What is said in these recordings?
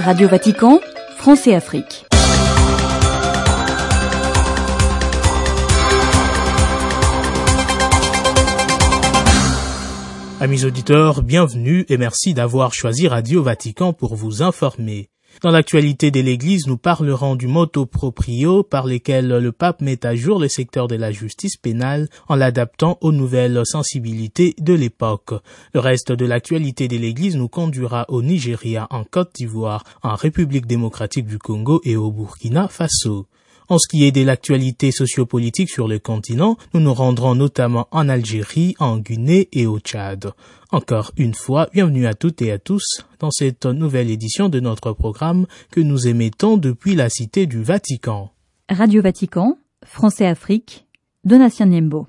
Radio Vatican, France et Afrique. Amis auditeurs, bienvenue et merci d'avoir choisi Radio Vatican pour vous informer. Dans l'actualité de l'Église, nous parlerons du motu proprio par lequel le pape met à jour le secteur de la justice pénale en l'adaptant aux nouvelles sensibilités de l'époque. Le reste de l'actualité de l'Église nous conduira au Nigeria, en Côte d'Ivoire, en République démocratique du Congo et au Burkina Faso. En ce qui est de l'actualité sociopolitique sur le continent, nous nous rendrons notamment en Algérie, en Guinée et au Tchad. Encore une fois, bienvenue à toutes et à tous dans cette nouvelle édition de notre programme que nous émettons depuis la Cité du Vatican. Radio Vatican, France et Afrique, Donatien Niembo.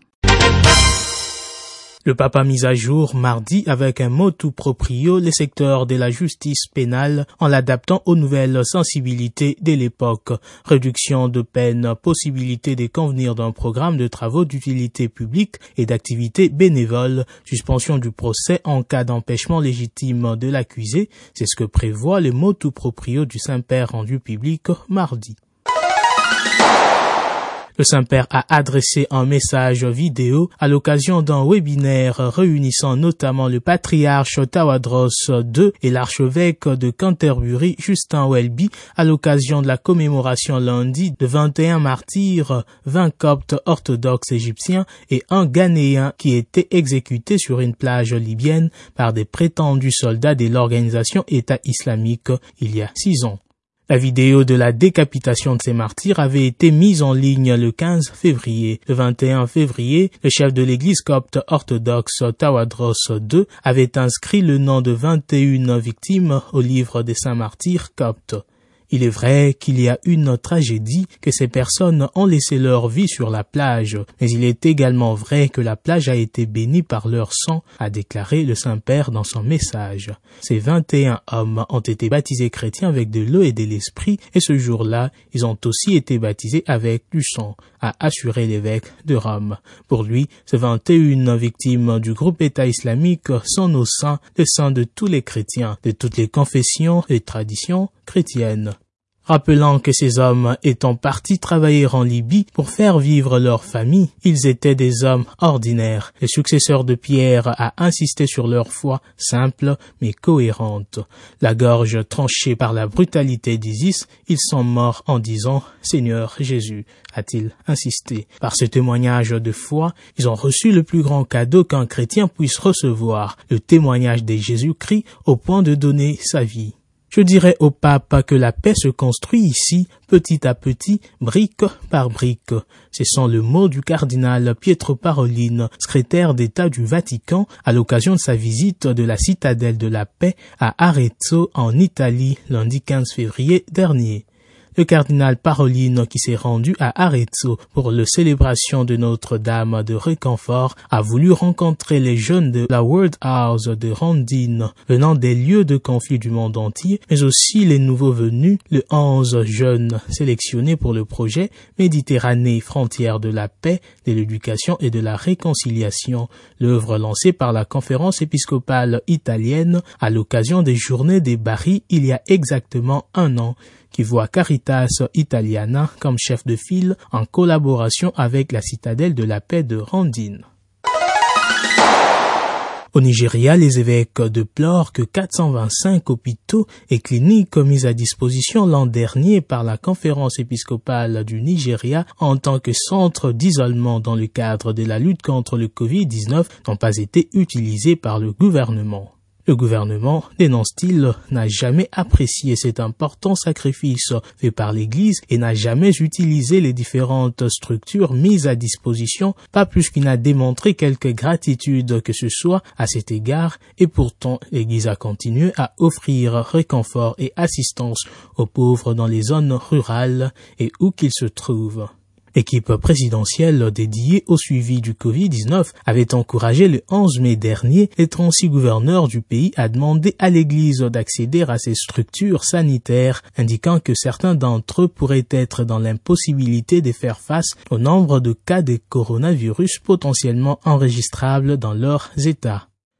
Le pape a mis à jour mardi avec un motu proprio le secteur de la justice pénale en l'adaptant aux nouvelles sensibilités de l'époque. Réduction de peine, possibilité de convenir d'un programme de travaux d'utilité publique et d'activités bénévoles, suspension du procès en cas d'empêchement légitime de l'accusé, c'est ce que prévoit le motu proprio du Saint-Père rendu public mardi. Le Saint-Père a adressé un message vidéo à l'occasion d'un webinaire réunissant notamment le patriarche Tawadros II et l'archevêque de Canterbury, Justin Welby, à l'occasion de la commémoration lundi de 21 martyrs, 20 coptes orthodoxes égyptiens et un Ghanéen qui était exécuté sur une plage libyenne par des prétendus soldats de l'organisation État islamique il y a 6 ans. La vidéo de la décapitation de ces martyrs avait été mise en ligne le 15 février. Le 21 février, le chef de l'église copte orthodoxe Tawadros II avait inscrit le nom de 21 victimes au livre des saints martyrs coptes. Il est vrai qu'il y a une tragédie, que ces personnes ont laissé leur vie sur la plage, mais il est également vrai que la plage a été bénie par leur sang, a déclaré le Saint-Père dans son message. Ces 21 hommes ont été baptisés chrétiens avec de l'eau et de l'esprit, et ce jour-là, ils ont aussi été baptisés avec du sang, a assuré l'évêque de Rome. Pour lui, ces 21 victimes du groupe État islamique sont nos saints, les saints de tous les chrétiens, de toutes les confessions et traditions chrétiennes. Rappelant que ces hommes étant partis travailler en Libye pour faire vivre leur famille, ils étaient des hommes ordinaires. Le successeur de Pierre a insisté sur leur foi simple mais cohérente. La gorge tranchée par la brutalité d'Isis, ils sont morts en disant « Seigneur Jésus », a-t-il insisté. Par ce témoignage de foi, ils ont reçu le plus grand cadeau qu'un chrétien puisse recevoir, le témoignage de Jésus-Christ au point de donner sa vie. Je dirais au pape que la paix se construit ici, petit à petit, brique par brique. Ce sont le mot du cardinal Pietro Parolin, secrétaire d'État du Vatican, à l'occasion de sa visite de la citadelle de la paix à Arezzo, en Italie, lundi 15 février dernier. Le cardinal Parolin, qui s'est rendu à Arezzo pour la célébration de Notre-Dame de Réconfort, a voulu rencontrer les jeunes de la World House de Rondine, venant des lieux de conflit du monde entier, mais aussi les nouveaux venus, les 11 jeunes sélectionnés pour le projet Méditerranée, frontière de la paix, de l'éducation et de la réconciliation, l'œuvre lancée par la conférence épiscopale italienne à l'occasion des journées des Bari il y a exactement 1 an, qui voit Caritas Italiana comme chef de file en collaboration avec la citadelle de la paix de Rondine. Au Nigeria, les évêques déplorent que 425 hôpitaux et cliniques mis à disposition l'an dernier par la conférence épiscopale du Nigeria en tant que centre d'isolement dans le cadre de la lutte contre le Covid-19 n'ont pas été utilisés par le gouvernement. Le gouvernement, dénonce-t-il, n'a jamais apprécié cet important sacrifice fait par l'Église et n'a jamais utilisé les différentes structures mises à disposition, pas plus qu'il n'a démontré quelque gratitude que ce soit à cet égard, et pourtant l'Église a continué à offrir réconfort et assistance aux pauvres dans les zones rurales et où qu'ils se trouvent. L'équipe présidentielle dédiée au suivi du Covid-19 avait encouragé le 11 mai dernier les 36 gouverneurs du pays à demander à l'Église d'accéder à ces structures sanitaires, indiquant que certains d'entre eux pourraient être dans l'impossibilité de faire face au nombre de cas de coronavirus potentiellement enregistrables dans leurs États.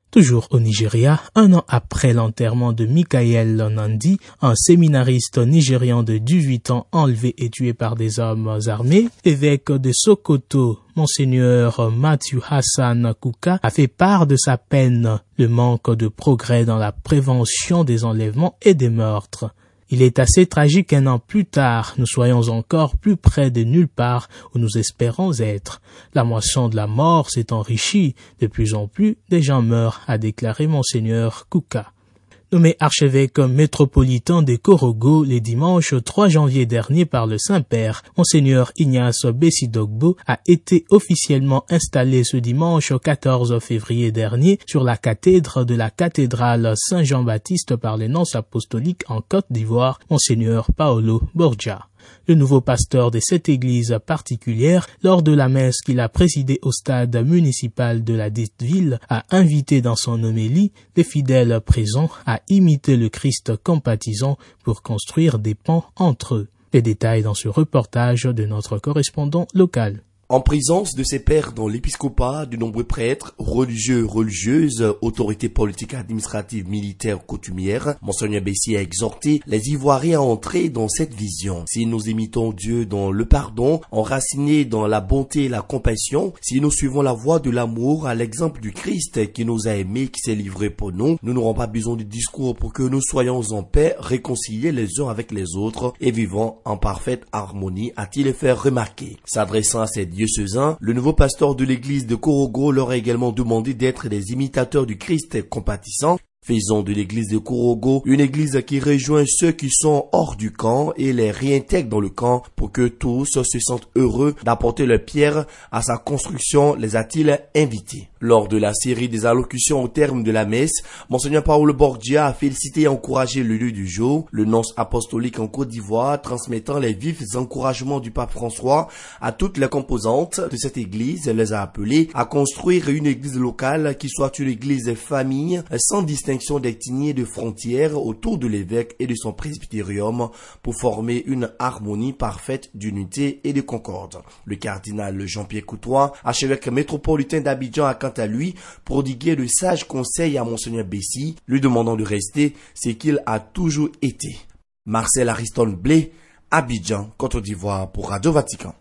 Toujours au Nigeria, un an après l'enterrement de Michael Nandi, un séminariste nigérian de 18 ans enlevé et tué par des hommes armés, évêque de Sokoto, Monseigneur Matthew Hassan Kuka, a fait part de sa peine, le manque de progrès dans la prévention des enlèvements et des meurtres. Il est assez tragique qu'un an plus tard, nous soyons encore plus près de nulle part où nous espérons être. La moisson de la mort s'est enrichie. De plus en plus, des gens meurent, a déclaré Monseigneur Kuka. Nommé archevêque métropolitain de Korogo le dimanche 3 janvier dernier par le Saint-Père, Monseigneur Ignace Bessidogbo a été officiellement installé ce dimanche 14 février dernier sur la cathèdre de la cathédrale Saint-Jean-Baptiste par les nonces apostoliques en Côte d'Ivoire, Monseigneur Paolo Borgia. Le nouveau pasteur de cette église particulière, lors de la messe qu'il a présidée au stade municipal de la dite ville, a invité dans son homélie les fidèles présents à imiter le Christ compatissant pour construire des ponts entre eux. Les détails dans ce reportage de notre correspondant local. En présence de ses pairs dans l'épiscopat, de nombreux prêtres, religieux, religieuses, autorités politiques, administratives, militaires, coutumières, Monseigneur Bessi a exhorté les Ivoiriens à entrer dans cette vision. Si nous imitons Dieu dans le pardon, enracinés dans la bonté et la compassion, si nous suivons la voie de l'amour à l'exemple du Christ qui nous a aimés, qui s'est livré pour nous, nous n'aurons pas besoin de discours pour que nous soyons en paix, réconciliés les uns avec les autres et vivant en parfaite harmonie, a-t-il fait remarquer. S'adressant à ces diocésains, le nouveau pasteur de l'église de Korogo leur a également demandé d'être des imitateurs du Christ compatissant. Faisons de l'église de Korogo une église qui rejoint ceux qui sont hors du camp et les réintègre dans le camp pour que tous se sentent heureux d'apporter leur pierre à sa construction, les a-t-il invités. Lors de la série des allocutions au terme de la messe, Monseigneur Paolo Borgia a félicité et encouragé le lieu du jour, le nonce apostolique en Côte d'Ivoire, transmettant les vifs encouragements du pape François à toutes les composantes de cette église, les a appelés à construire une église locale qui soit une église famille, sans distinction d'ethnie et de frontières autour de l'évêque et de son presbytérium pour former une harmonie parfaite d'unité et de concorde. Le cardinal Jean-Pierre Coutois, archevêque métropolitain d'Abidjan, a quant à lui prodigué de sages conseils à Monseigneur Bessi, lui demandant de rester ce qu'il a toujours été. Marcel Ariston Blé, Abidjan, Côte d'Ivoire pour Radio Vatican.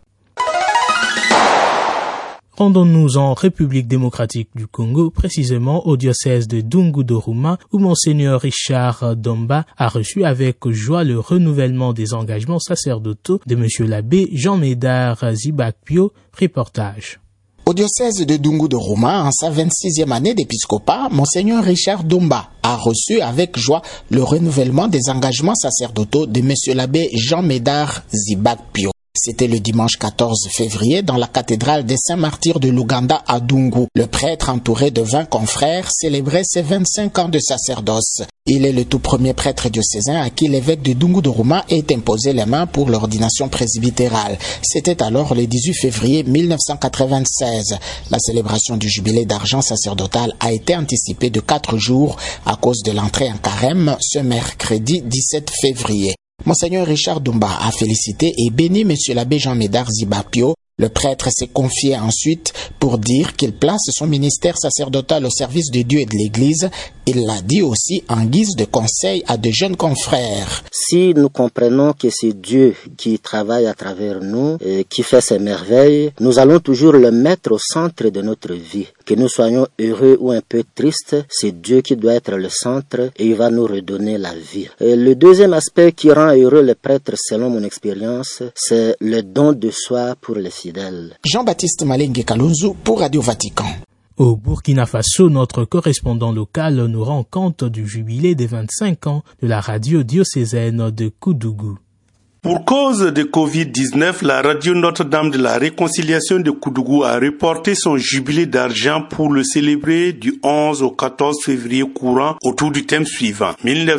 Rendons-nous en République démocratique du Congo, précisément au diocèse de Dungu-Doruma, où Monseigneur Richard Domba a reçu avec joie le renouvellement des engagements sacerdotaux de Monsieur l'abbé Jean-Médard Zibakpio. Reportage. Au diocèse de Dungu-Doruma, en sa 26e année d'épiscopat, Monseigneur Richard Domba a reçu avec joie le renouvellement des engagements sacerdotaux de Monsieur l'abbé Jean-Médard Zibakpio. C'était le dimanche 14 février dans la cathédrale des Saints-Martyrs de l'Ouganda à Dungu. Le prêtre, entouré de 20 confrères, célébrait ses 25 ans de sacerdoce. Il est le tout premier prêtre diocésain à qui l'évêque de Dungu-Doruma ait imposé les mains pour l'ordination presbytérale. C'était alors le 18 février 1996. La célébration du jubilé d'argent sacerdotal a été anticipée de 4 jours à cause de l'entrée en carême ce mercredi 17 février. Monseigneur Richard Domba a félicité et béni Monsieur l'abbé Jean-Médard Zibakpio. Le prêtre s'est confié ensuite pour dire qu'il place son ministère sacerdotal au service de Dieu et de l'Église. Il l'a dit aussi en guise de conseil à de jeunes confrères. Si nous comprenons que c'est Dieu qui travaille à travers nous, et qui fait ses merveilles, nous allons toujours le mettre au centre de notre vie. Que nous soyons heureux ou un peu tristes, c'est Dieu qui doit être le centre et il va nous redonner la vie. Et le deuxième aspect qui rend heureux le prêtre, selon mon expérience, c'est le don de soi pour les fidèles. Jean-Baptiste Malengue Kalunzu pour Radio Vatican. Au Burkina Faso, notre correspondant local nous rend compte du jubilé des 25 ans de la radio diocésaine de Koudougou. Pour cause de Covid-19, la radio Notre-Dame de la Réconciliation de Koudougou a reporté son jubilé d'argent pour le célébrer du 11 au 14 février courant autour du thème suivant.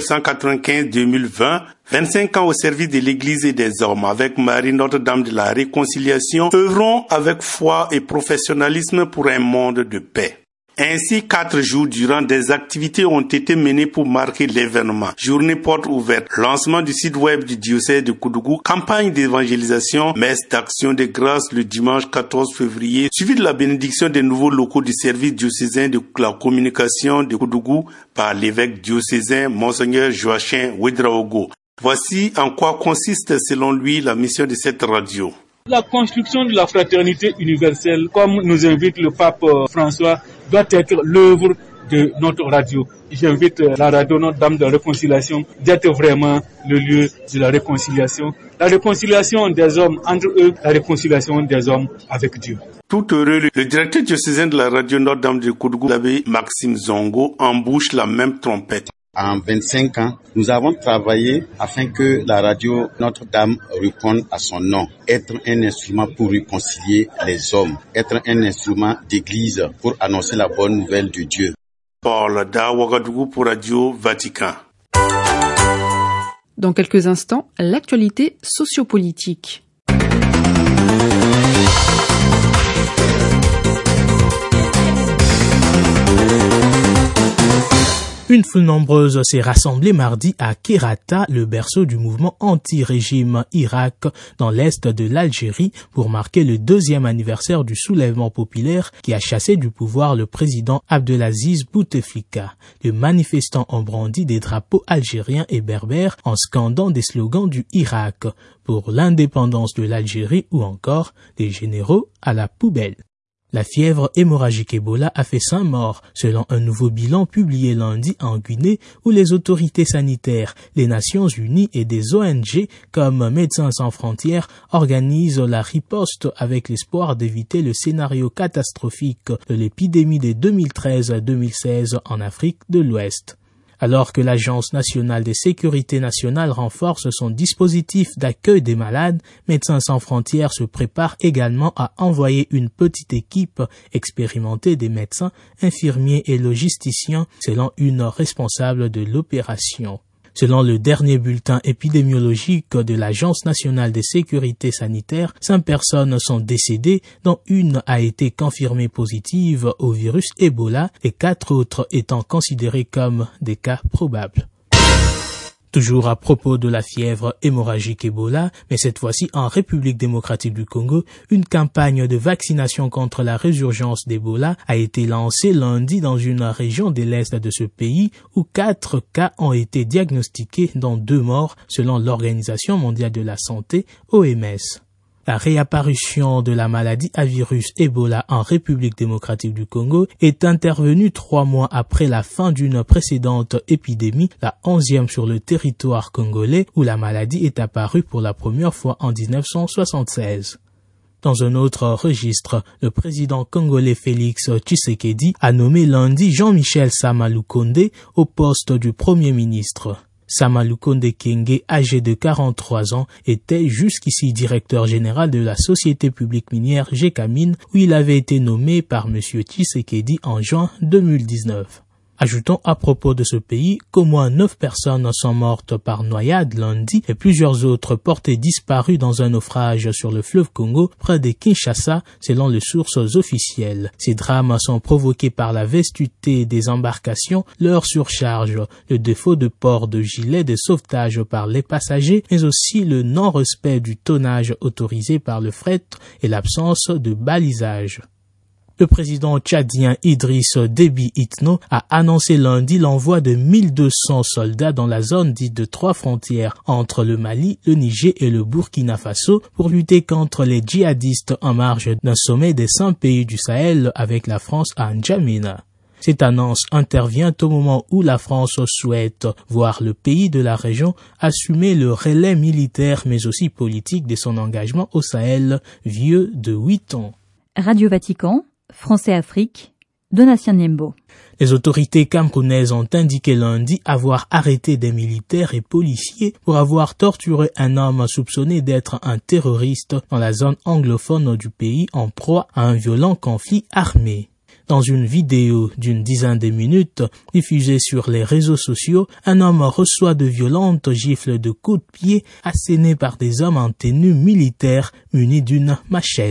1995-2020, 25 ans au service de l'Église et des hommes avec Marie Notre-Dame de la Réconciliation, œuvrons avec foi et professionnalisme pour un monde de paix. Ainsi, 4 jours durant, des activités ont été menées pour marquer l'événement. Journée porte ouverte, lancement du site web du diocèse de Koudougou, campagne d'évangélisation, messe d'action de grâce le dimanche 14 février, suivi de la bénédiction des nouveaux locaux du service diocésain de la communication de Koudougou par l'évêque diocésain Monseigneur Joachim Ouedraogo. Voici en quoi consiste selon lui la mission de cette radio. La construction de la fraternité universelle, comme nous invite le pape François, doit être l'œuvre de notre radio. J'invite la radio Notre-Dame de la Réconciliation d'être vraiment le lieu de la réconciliation des hommes entre eux, la réconciliation des hommes avec Dieu. Tout heureux, le directeur diocésain de la radio Notre-Dame de Koudougou, l'abbé Maxime Zongo, embouche la même trompette. En 25 ans, nous avons travaillé afin que la radio Notre-Dame réponde à son nom. Être un instrument pour réconcilier les hommes. Être un instrument d'église pour annoncer la bonne nouvelle de Dieu. Paul da Ouagadougou pour Radio Vatican. Dans quelques instants, l'actualité sociopolitique. Une foule nombreuse s'est rassemblée mardi à Kerata, le berceau du mouvement anti-régime Irak dans l'est de l'Algérie pour marquer le 2e anniversaire du soulèvement populaire qui a chassé du pouvoir le président Abdelaziz Bouteflika. Les manifestants ont brandi des drapeaux algériens et berbères en scandant des slogans du Irak pour l'indépendance de l'Algérie ou encore des généraux à la poubelle. La fièvre hémorragique Ebola a fait 5 morts, selon un nouveau bilan publié lundi en Guinée, où les autorités sanitaires, les Nations Unies et des ONG comme Médecins sans frontières organisent la riposte avec l'espoir d'éviter le scénario catastrophique de l'épidémie de 2013-2016 en Afrique de l'Ouest. Alors que l'Agence nationale de sécurité nationale renforce son dispositif d'accueil des malades, Médecins sans frontières se prépare également à envoyer une petite équipe expérimentée des médecins, infirmiers et logisticiens, selon une responsable de l'opération. Selon le dernier bulletin épidémiologique de l'Agence nationale de sécurité sanitaire, 5 personnes sont décédées, dont une a été confirmée positive au virus Ebola et 4 autres étant considérées comme des cas probables. Toujours à propos de la fièvre hémorragique Ebola, mais cette fois-ci en République démocratique du Congo, une campagne de vaccination contre la résurgence d'Ebola a été lancée lundi dans une région de l'est de ce pays où 4 cas ont été diagnostiqués, dont 2 morts selon l'Organisation mondiale de la santé, OMS. La réapparition de la maladie à virus Ebola en République démocratique du Congo est intervenue 3 mois après la fin d'une précédente épidémie, la 11e sur le territoire congolais, où la maladie est apparue pour la première fois en 1976. Dans un autre registre, le président congolais Félix Tshisekedi a nommé lundi Jean-Michel Sama Lukonde au poste du Premier ministre. Sama Lukonde Kenge, âgé de 43 ans, était jusqu'ici directeur général de la société publique minière Gécamine, où il avait été nommé par M. Tshisekedi en juin 2019. Ajoutons à propos de ce pays qu'au moins 9 personnes sont mortes par noyade lundi et plusieurs autres portées disparues dans un naufrage sur le fleuve Congo près de Kinshasa, selon les sources officielles. Ces drames sont provoqués par la vestuté des embarcations, leur surcharge, le défaut de port de gilets de sauvetage par les passagers, mais aussi le non-respect du tonnage autorisé par le fret et l'absence de balisage. Le président tchadien Idriss Déby Itno a annoncé lundi l'envoi de 1200 soldats dans la zone dite de 3 frontières entre le Mali, le Niger et le Burkina Faso pour lutter contre les djihadistes en marge d'un sommet des 100 pays du Sahel avec la France à N'Djamena. Cette annonce intervient au moment où la France souhaite voir le pays de la région assumer le relais militaire mais aussi politique de son engagement au Sahel, vieux de 8 ans. Radio Vatican, Français Afrique, Donatien Niembo. Les autorités camerounaises ont indiqué lundi avoir arrêté des militaires et policiers pour avoir torturé un homme soupçonné d'être un terroriste dans la zone anglophone du pays en proie à un violent conflit armé. Dans une vidéo d'une dizaine de minutes diffusée sur les réseaux sociaux, un homme reçoit de violentes gifles de coups de pied assénées par des hommes en tenue militaire munis d'une machette.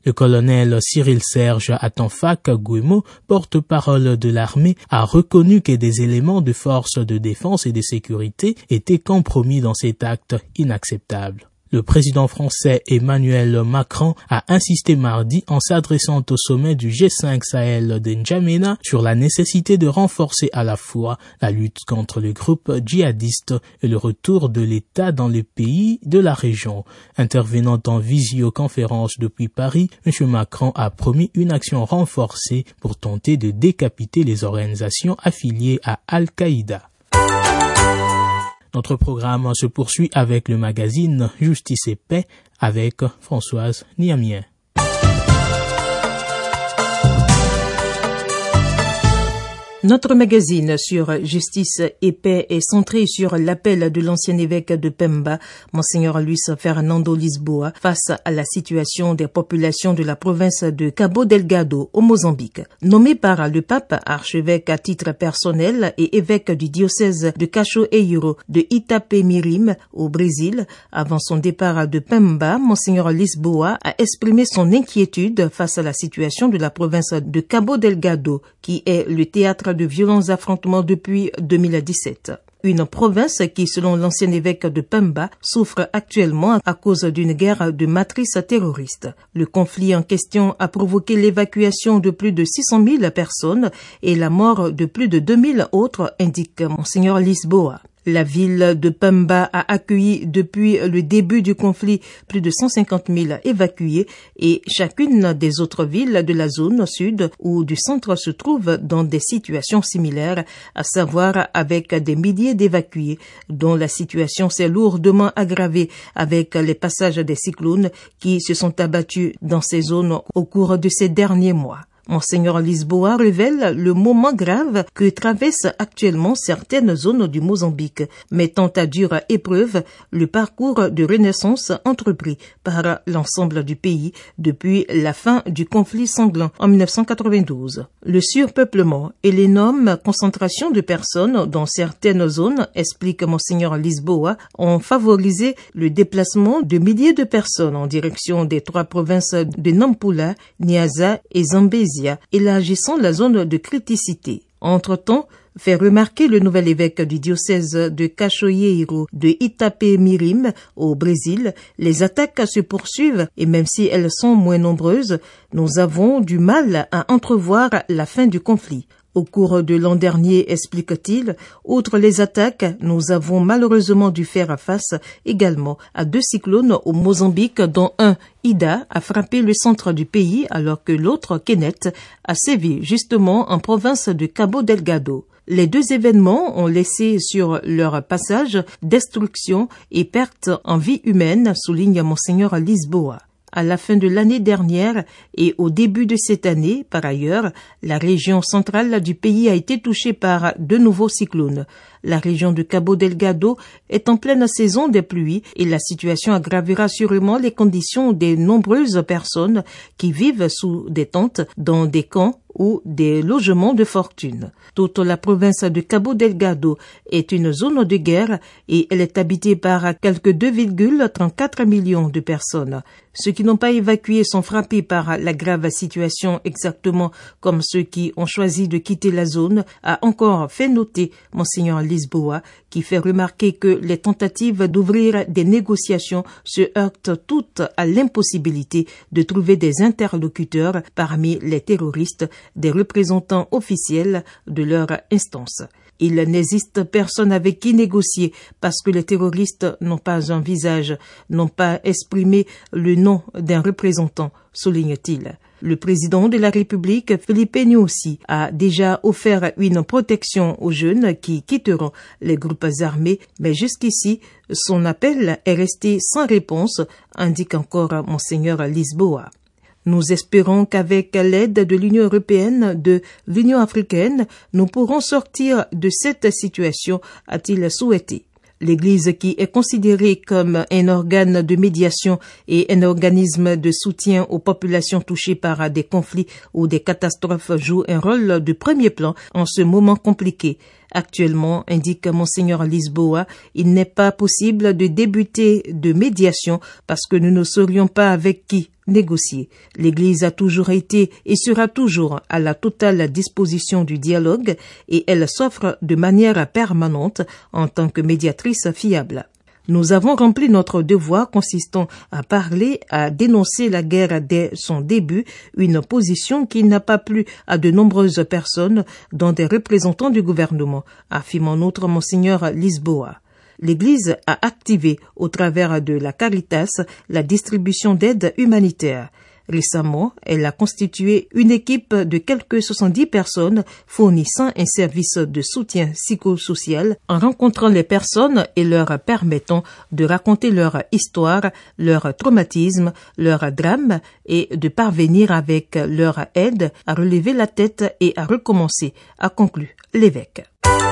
Le colonel Cyril Serge Atanfak Guemo, porte-parole de l'armée, a reconnu que des éléments de forces de défense et de sécurité étaient compromis dans cet acte inacceptable. Le président français Emmanuel Macron a insisté mardi en s'adressant au sommet du G5 Sahel de N'Djamena sur la nécessité de renforcer à la fois la lutte contre le groupe djihadiste et le retour de l'État dans les pays de la région. Intervenant en visioconférence depuis Paris, M. Macron a promis une action renforcée pour tenter de décapiter les organisations affiliées à Al-Qaïda. Notre programme se poursuit avec le magazine Justice et Paix avec Françoise Niamien. Notre magazine sur justice et paix est centré sur l'appel de l'ancien évêque de Pemba, Monseigneur Luis Fernando Lisboa, face à la situation des populations de la province de Cabo Delgado au Mozambique. Nommé par le pape archevêque à titre personnel et évêque du diocèse de Cachoeiro de Itapemirim au Brésil, avant son départ de Pemba, Monseigneur Lisboa a exprimé son inquiétude face à la situation de la province de Cabo Delgado, qui est le théâtre de violents affrontements depuis 2017. Une province qui, selon l'ancien évêque de Pemba, souffre actuellement à cause d'une guerre de matrice terroriste. Le conflit en question a provoqué l'évacuation de plus de 600 000 personnes et la mort de plus de 2000 autres, indique Monseigneur Lisboa. La ville de Pemba a accueilli depuis le début du conflit plus de 150 000 évacués et chacune des autres villes de la zone sud ou du centre se trouve dans des situations similaires, à savoir avec des milliers d'évacués dont la situation s'est lourdement aggravée avec les passages des cyclones qui se sont abattus dans ces zones au cours de ces derniers mois. Monseigneur Lisboa révèle le moment grave que traversent actuellement certaines zones du Mozambique, mettant à dure épreuve le parcours de renaissance entrepris par l'ensemble du pays depuis la fin du conflit sanglant en 1992. Le surpeuplement et l'énorme concentration de personnes dans certaines zones, explique Monseigneur Lisboa, ont favorisé le déplacement de milliers de personnes en direction des 3 provinces de Nampula, Niassa et Zambézie, élargissant la zone de criticité. Entre-temps, fait remarquer le nouvel évêque du diocèse de Cachoeiro de Itapemirim au Brésil, les attaques se poursuivent et même si elles sont moins nombreuses, nous avons du mal à entrevoir la fin du conflit. Au cours de l'an dernier, explique-t-il, outre les attaques, nous avons malheureusement dû faire face également à 2 cyclones au Mozambique, dont un, Ida, a frappé le centre du pays alors que l'autre, Kenneth, a sévi justement en province de Cabo Delgado. Les 2 événements ont laissé sur leur passage destruction et perte en vie humaine, souligne Monseigneur Lisboa. À la fin de l'année dernière et au début de cette année, par ailleurs, la région centrale du pays a été touchée par 2 nouveaux cyclones. La région de Cabo Delgado est en pleine saison des pluies et la situation aggravera sûrement les conditions des nombreuses personnes qui vivent sous des tentes, dans des camps ou des logements de fortune. Toute la province de Cabo Delgado est une zone de guerre et elle est habitée par quelques 2,34 millions de personnes. Ceux qui n'ont pas évacué sont frappés par la grave situation exactement comme ceux qui ont choisi de quitter la zone, a encore fait noter Monseigneur Lisboa, qui fait remarquer que les tentatives d'ouvrir des négociations se heurtent toutes à l'impossibilité de trouver des interlocuteurs parmi les terroristes, des représentants officiels de leur instance. Il n'existe personne avec qui négocier parce que les terroristes n'ont pas un visage, n'ont pas exprimé le nom d'un représentant, souligne-t-il. Le président de la République, Felipe Nyusi, a déjà offert une protection aux jeunes qui quitteront les groupes armés, mais jusqu'ici, son appel est resté sans réponse, indique encore Monseigneur Lisboa. Nous espérons qu'avec l'aide de l'Union européenne, de l'Union africaine, nous pourrons sortir de cette situation, a-t-il souhaité. L'Église, qui est considérée comme un organe de médiation et un organisme de soutien aux populations touchées par des conflits ou des catastrophes, joue un rôle de premier plan en ce moment compliqué. Actuellement, indique Monseigneur Lisboa, il n'est pas possible de débuter de médiation parce que nous ne saurions pas avec qui négocier. L'Église a toujours été et sera toujours à la totale disposition du dialogue et elle s'offre de manière permanente en tant que médiatrice fiable. Nous avons rempli notre devoir consistant à parler, à dénoncer la guerre dès son début, une position qui n'a pas plu à de nombreuses personnes, dont des représentants du gouvernement, affirme en outre Monseigneur Lisboa. L'Église a activé, au travers de la Caritas, la distribution d'aide humanitaire. Récemment, elle a constitué une équipe de quelques 70 personnes fournissant un service de soutien psychosocial en rencontrant les personnes et leur permettant de raconter leur histoire, leur traumatisme, leur drame et de parvenir avec leur aide à relever la tête et à recommencer, a conclu l'évêque.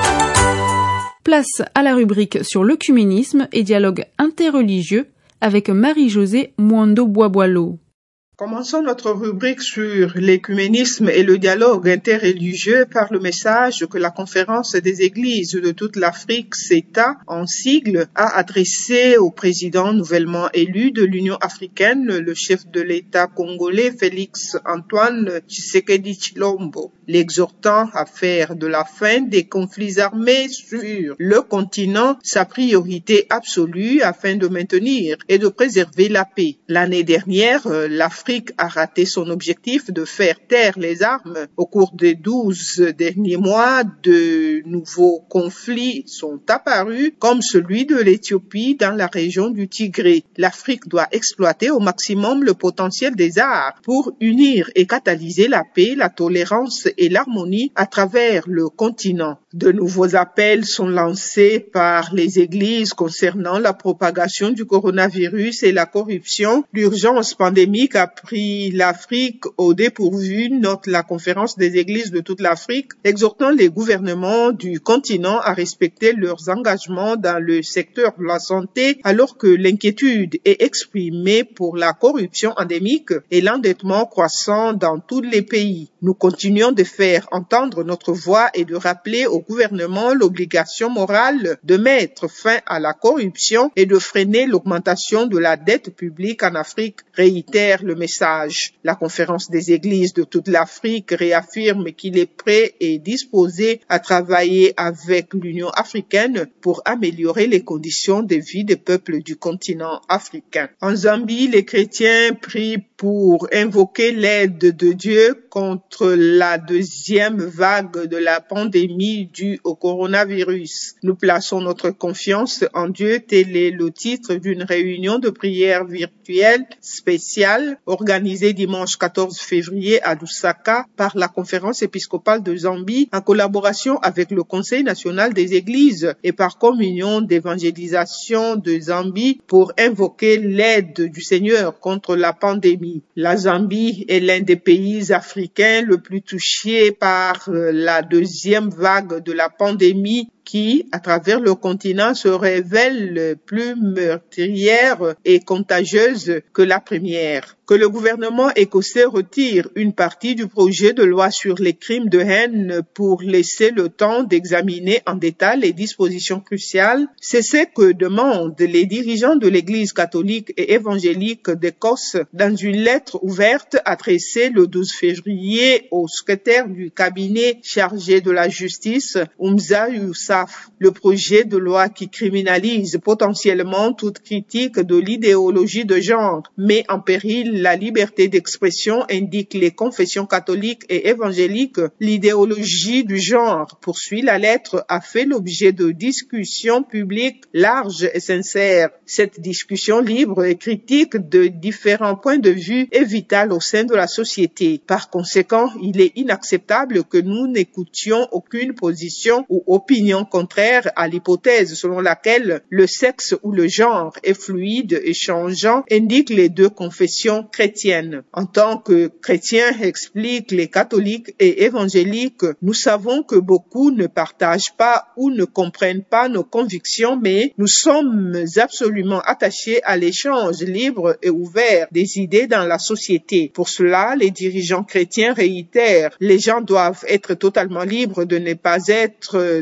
Place à la rubrique sur l'œcuménisme et dialogue interreligieux avec Marie-Josée Mwando-Boiboilo. Commençons notre rubrique sur l'écuménisme et le dialogue interreligieux par le message que la Conférence des Églises de toute l'Afrique, CETA, en sigle, a adressé au président nouvellement élu de l'Union africaine, le chef de l'État congolais Félix Antoine Tshisekedi Tshilombo, l'exhortant à faire de la fin des conflits armés sur le continent sa priorité absolue afin de maintenir et de préserver la paix. L'année dernière, l'Afrique a raté son objectif de faire taire les armes. Au cours des 12 derniers mois, de nouveaux conflits sont apparus, comme celui de l'Éthiopie dans la région du Tigré. L'Afrique doit exploiter au maximum le potentiel des arts pour unir et catalyser la paix, la tolérance et l'harmonie à travers le continent. De nouveaux appels sont lancés par les églises concernant la propagation du coronavirus et la corruption. L'urgence pandémique a pris l'Afrique au dépourvu, note la Conférence des Églises de toute l'Afrique, exhortant les gouvernements du continent à respecter leurs engagements dans le secteur de la santé, alors que l'inquiétude est exprimée pour la corruption endémique et l'endettement croissant dans tous les pays. Nous continuons de faire entendre notre voix et de rappeler au gouvernement l'obligation morale de mettre fin à la corruption et de freiner l'augmentation de la dette publique en Afrique, réitère le message. La Conférence des Églises de toute l'Afrique réaffirme qu'il est prêt et disposé à travailler avec l'Union africaine pour améliorer les conditions de vie des peuples du continent africain. En Zambie, les chrétiens prient pour invoquer l'aide de Dieu contre la deuxième vague de la pandémie due au coronavirus. Nous plaçons notre confiance en Dieu, tel est le titre d'une réunion de prière virtuelle spéciale organisée dimanche 14 février à Lusaka par la Conférence épiscopale de Zambie en collaboration avec le Conseil national des églises et par communion d'évangélisation de Zambie pour invoquer l'aide du Seigneur contre la pandémie. La Zambie est l'un des pays africains le plus touché par la deuxième vague de la pandémie qui, à travers le continent, se révèle plus meurtrière et contagieuse que la première. Que le gouvernement écossais retire une partie du projet de loi sur les crimes de haine pour laisser le temps d'examiner en détail les dispositions cruciales, c'est ce que demandent les dirigeants de l'Église catholique et évangélique d'Écosse dans une lettre ouverte adressée le 12 février au secrétaire du cabinet chargé de la justice, Umza Yousaf. Le projet de loi qui criminalise potentiellement toute critique de l'idéologie de genre met en péril la liberté d'expression, indiquent les confessions catholiques et évangéliques. L'idéologie du genre, poursuit la lettre, a fait l'objet de discussions publiques larges et sincères. Cette discussion libre et critique de différents points de vue est vitale au sein de la société. Par conséquent, il est inacceptable que nous n'écoutions aucune position ou opinion contraire à l'hypothèse selon laquelle le sexe ou le genre est fluide et changeant, indiquent les deux confessions chrétiennes. En tant que chrétiens, expliquent les catholiques et évangéliques, nous savons que beaucoup ne partagent pas ou ne comprennent pas nos convictions, mais nous sommes absolument attachés à l'échange libre et ouvert des idées dans la société. Pour cela, les dirigeants chrétiens réitèrent, les gens doivent être totalement libres de ne pas être d'accord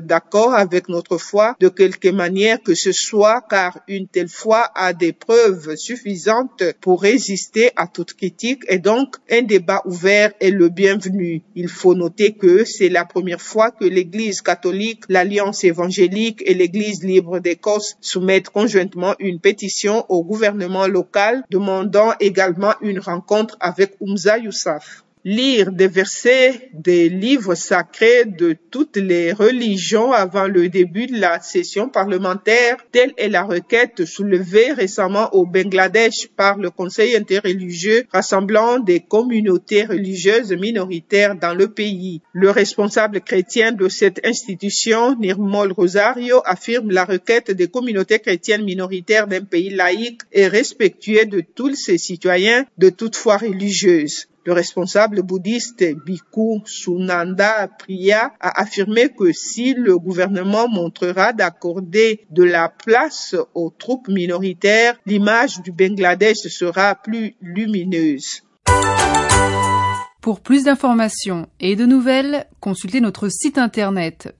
renouons avec notre foi de quelque manière que ce soit, car une telle foi a des preuves suffisantes pour résister à toute critique et donc un débat ouvert est le bienvenu. Il faut noter que c'est la première fois que l'Église catholique, l'Alliance évangélique et l'Église libre d'Écosse soumettent conjointement une pétition au gouvernement local demandant également une rencontre avec Oumza Yousaf. Lire des versets des livres sacrés de toutes les religions avant le début de la session parlementaire, telle est la requête soulevée récemment au Bangladesh par le Conseil interreligieux rassemblant des communautés religieuses minoritaires dans le pays. Le responsable chrétien de cette institution, Nirmal Rosario, affirme la requête des communautés chrétiennes minoritaires d'un pays laïque et respectueux de tous ses citoyens de toute foi religieuse. Le responsable bouddhiste Bhikkhu Sunanda Priya a affirmé que si le gouvernement montrera d'accorder de la place aux troupes minoritaires, l'image du Bangladesh sera plus lumineuse. Pour plus d'informations et de nouvelles, consultez notre site internet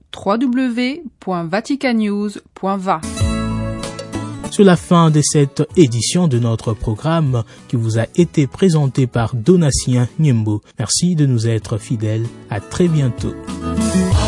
www.vaticannews.va. C'est la fin de cette édition de notre programme qui vous a été présenté par Donatien Niembo. Merci de nous être fidèles. À très bientôt.